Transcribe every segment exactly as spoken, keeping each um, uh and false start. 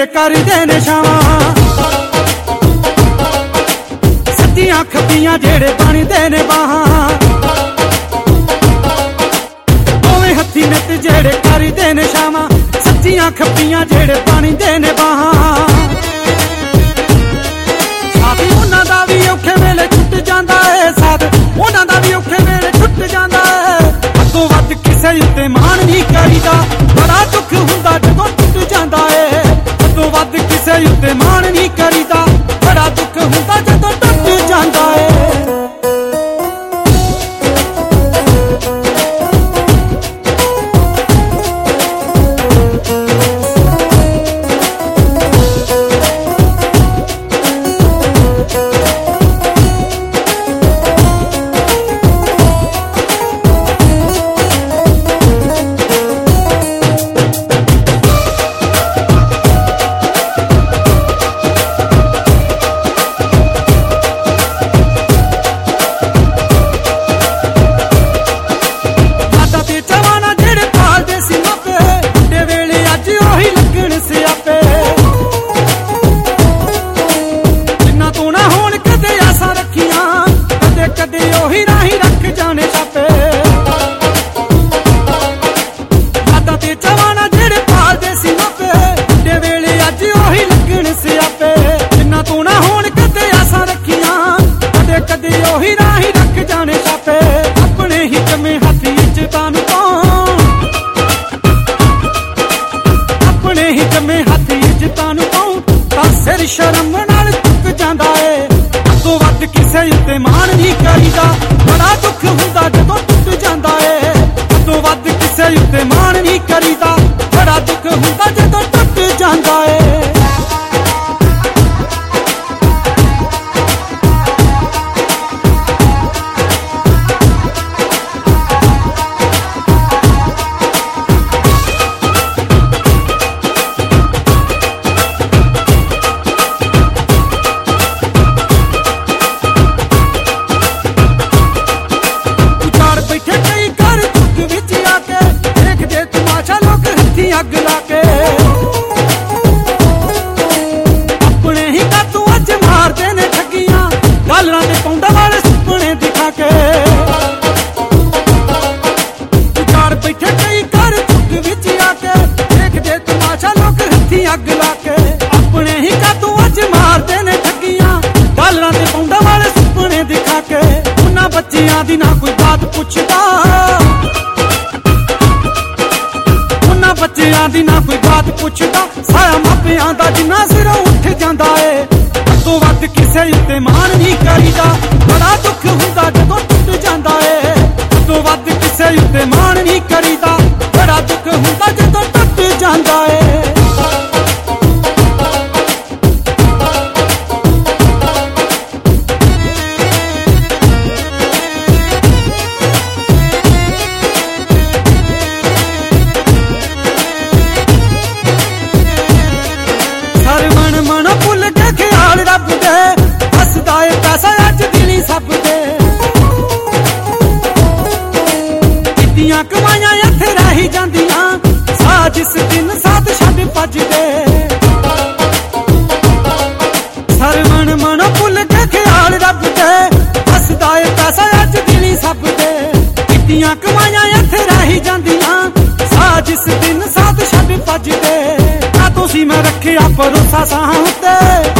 ਜਿਹੜੇ ਕਰਦੇ ਨੇ ਛਾਵਾਂ, ਸੱਜੀਆਂ ਖੱਬੀਆਂ ਜਿਹੜੇ ਬਣਦੇ ਨੇ ਬਾਹਾਂ, ਦੋਵੇਂ ਹੱਥੀ ਨਿੱਤ ਜਿਹੜੇ ਕਰਦੇ ਨੇ ਛਾਵਾਂ, ਸੱਜੀਆਂ ਖੱਬੀਆਂ ਜਿਹੜੇ ਬਣਦੇ ਨੇ ਬਾਹਾਂ। ਸਾਥ ਉਹਨਾਂ ਦਾ ਵੀ ਔਖੇ ਵੇਲੇ ਛੁੱਟ ਜਾਂਦਾ ਏ, ਸਾਥ ਉਹਨਾਂ ਦਾ ਵੀ ਔਖੇ ਵੇਲੇ ਛੁੱਟ ਜਾਂਦਾ ਏ। ਅੱਗੋਂ ਵੱਧ ਕਿਸੇ ਉੱਤੇ ਮਾਣ ਨਹੀਂ ਕਰੀਦਾ, ਬੜਾ ਦੁੱਖ ਹੁੰਦਾ ਜਦੋਂ ਟੁੱਟ ਜਾਂਦਾ ਏ। ਅੱਗੋਂ ਵੱਧ ਕਿਸੇ ਉੱਤੇ ਮਾਣ ਨਹੀਂ ਕਰੀਦਾ, ਬੜਾ ਦੁੱਖ ਹੁੰਦਾ ਜਦੋਂ ਟੁੱਟ ਜਾਂਦਾ ਏ। ਉਹੀ ਰਾਹੀਂ ਰੱਖ ਜਾਣੇ ਛਾਪੇ, ਯਾਦਾਂ ਤੇ ਜਵਾਨਾ ਜਿਹੜੇ ਪਾਲਦੇ ਸੀ ਮਾਪੇ, ਵੱਡੇ ਵੇਲੇ ਅੱਜ ਉਹੀ ਲੱਗਣ ਸਿਆਪੇ। ਜਿੰਨਾ ਤੂੰ ਨਾ ਹੋਣ ਕਦੇ ਆਸਾਂ ਰੱਖੀਆਂ, ਕਦੇ ਕਦੇ ਉਹੀ ਰਾਹੀਂ ਰੱਖ ਜਾਣੇ ਛਾਪੇ। ਆਪਣੇ ਹੀ ਜੰਮੇ ਹੱਥ ਇੱਜ਼ਤਾਂ ਨੂੰ ਪਾਉਣ, ਆਪਣੇ ਹੀ ਜੰਮੇ ਹੱਥ ਇੱਜ਼ਤਾਂ ਨੂੰ ਪਾਉਣ, ਤਾਂ ਸਿਰ ਸ਼ਰਮ ਨਾਲ ਝੁਕ ਜਾਂਦਾ ਏ। ਅੱਗੋਂ ਵੱਧ ਕਿਸੇ ਉੱਤੇ ਮਾਣ ਨਹੀਂ ਕਰੀਦਾ, ਬੜਾ ਦੁੱਖ ਹੁੰਦਾ ਜਦੋਂ ਟੁੱਟ ਜਾਂਦਾ ਏ। ਅੱਗੋਂ ਵੱਧ ਕਿਸੇ ਉੱਤੇ ਮਾਣ ਨਹੀਂ ਕਰੀਦਾ, ਬੜਾ ਦੁੱਖ ਹੁੰਦਾ ਜਦੋਂ ਟੁੱਟ ਜਾਂਦਾ ਏ। ਅੱਗ ਲਾ ਕੇ ਆਪਣੇ ਹੀ ਕਾਤੋਂ ਅੱਜ ਮਾਰਦੇ ਨੇ ਠੱਗੀਆਂ, ਡਾਲਰਾਂ ਦੇ ਪੌਂਡਾਂ ਵਾਲੇ ਸੁਪਨੇ ਦਿਖਾ ਕੇ। ਵਿਚਾਰ ਬੈਠੇ ਕਈ ਘਰ ਚੁੱਕ ਵਿੱਚ ਆ ਕੇ, ਦੇਖਦੇ ਤਮਾਸ਼ਾ ਲੋਕ ਹੱਥੀਂ ਅੱਗ ਲਾ ਕੇ। ਆਪਣੇ ਹੀ ਕਾਤੋਂ ਅੱਜ ਮਾਰਦੇ ਨੇ ਠੱਗੀਆਂ, ਡਾਲਰਾਂ ਦੇ ਪੌਂਡਾਂ ਵਾਲੇ ਸੁਪਨੇ ਦਿਖਾ ਕੇ। ਉਹਨਾਂ ਬੱਚਿਆਂ ਦੀ ਨਾ ਕੋਈ ਬਾਤ ਪੁੱਛਦਾ, ਬੱਚਿਆਂ ਦੀ ਨਾ ਕੋਈ ਬਾਤ ਪੁੱਛਦਾ, ਸਾਇਆ ਮਾਪਿਆਂ ਦਾ ਜਿੰਨਾ ਸਿਰੋਂ ਉੱਠ ਜਾਂਦਾ ਏ। ਅੱਗੋਂ ਵੱਧ ਕਿਸੇ ਉੱਤੇ ਮਾਣ ਨਹੀਂ ਕਰੀਦਾ, ਬੜਾ ਦੁੱਖ ਹੁੰਦਾ ਜਦੋਂ ਟੁੱਟ ਜਾਂਦਾ ਏ। ਅੱਗੋਂ ਵੱਧ ਕਿਸੇ ਉੱਤੇ ਮਾਣ ਨਹੀਂ ਕਰੀਦਾ, ਬੜਾ ਦੁੱਖ ਹੁੰਦਾ ਜਦੋਂ ਟੁੱਟ ਜਾਂਦਾ ਏ। ਰੱਬ ਦੇ ਹੱਸਦਾ ਏ ਪੈਸਾ ਅੱਜ ਦਿਲੀ ਸਭ ਦੇ, ਕਿੱਤੀਆਂ ਕਮਾਈਆਂ ਇੱਥੇ ਰਹਿ ਜਾਂਦੀਆਂ, ਸਾਹ ਜਿਸ ਦਿਨ ਸਾਥ ਛੱਡ ਭੱਜਦੇ। ਸਰਵਣ ਮਨੋਂ ਭੁੱਲ ਕੇ ਖਿਆਲ ਰੱਬ ਦੇ, ਹੱਸਦਾ ਏ ਪੈਸਾ ਅੱਜ ਦਿਲੀ ਸਭ ਦੇ, ਕਿੱਤੀਆਂ ਕਮਾਈਆਂ ਇੱਥੇ ਰਹਿ ਜਾਂਦੀਆਂ, ਸਾਹ ਜਿਸ ਦਿਨ ਸਾਥ ਛੱਡ ਭੱਜਦੇ। ਨਾ ਤੁਸੀਂ ਮੈਂ ਰੱਖਿਆ ਭਰੋਸਾ ਸਾਹਾਂ ਉੱਤੇ,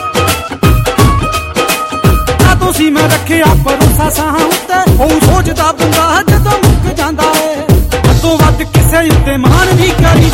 ਤੁਸੀਂ ਮੈਂ ਰੱਖਿਆ ਭਰੋਸਾ ਸਾਹਾਂ ਉੱਤੇ। ਉਹ ਸੋਚਦਾ ਬੰਦਾ ਜਦੋਂ ਮੁੱਕ ਜਾਂਦਾ ਏ। ਅੱਗੋਂ ਵੱਧ ਕਿਸੇ ਉੱਤੇ ਮਾਣ ਨਹੀਂ ਕਰੀ